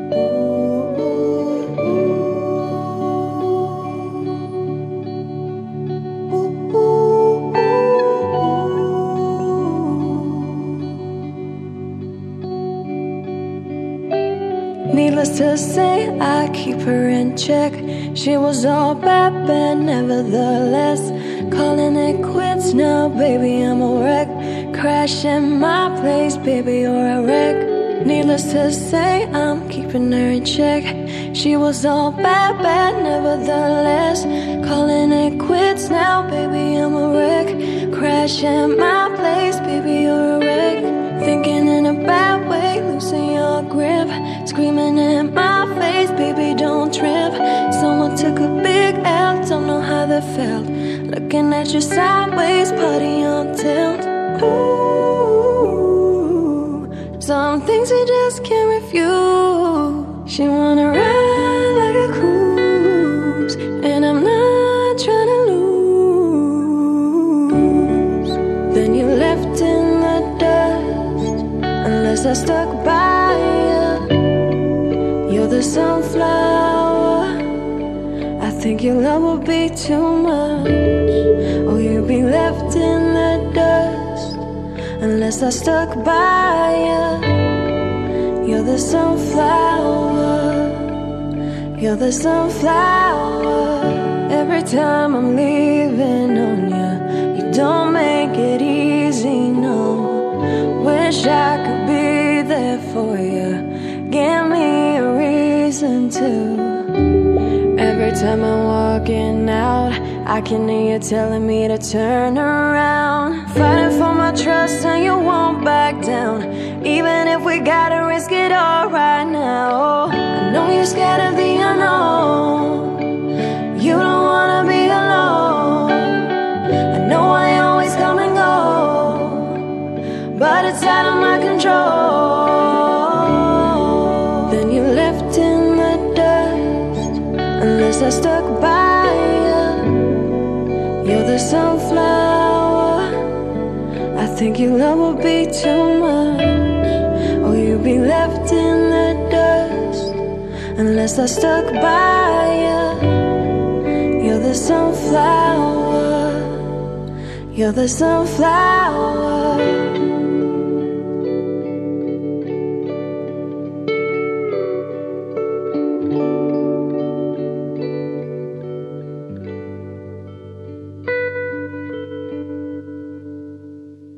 Needless to say, I keep her in check. She was all bad, nevertheless. Calling it quits now, baby, I'm a wreck. Crashing my place, baby, you're a wreck. Needless to say, I'm keeping her in check. She was all bad, nevertheless. Calling it quits now, baby, I'm a wreck. Crashing my place, baby, you're a wreck. Thinking in a bad way, losing your grip. Screaming in my face, baby, don't trip. Someone took a big L, don't know how that felt. Looking at you sideways, party on tilt. Ooh, some things you just can't refuse. She wanna ride like a cruise, and I'm not trying to lose. Then you left in the dust, unless I stuck by you. You're the sunflower. I think your love will be too much, or you'll be left in the dust, unless I stuck by you. You're the sunflower. You're the sunflower. Every time I'm leaving on you, you don't make it easy, no. Wish I could be there for you. Give me a reason to. Every time I'm walking out, I can hear you telling me to turn around. Fighting for my trust and you won't back down, even if we gotta risk it all right now. I know you're scared of the unknown. You don't wanna be alone. I know I always come and go, but it's out of my control. Then you left in the dust, unless I stuck by you. You're the sunflower. I think your love will be too much, or you'll be left in the dust, unless I stuck by you. You're the sunflower. You're the sunflower.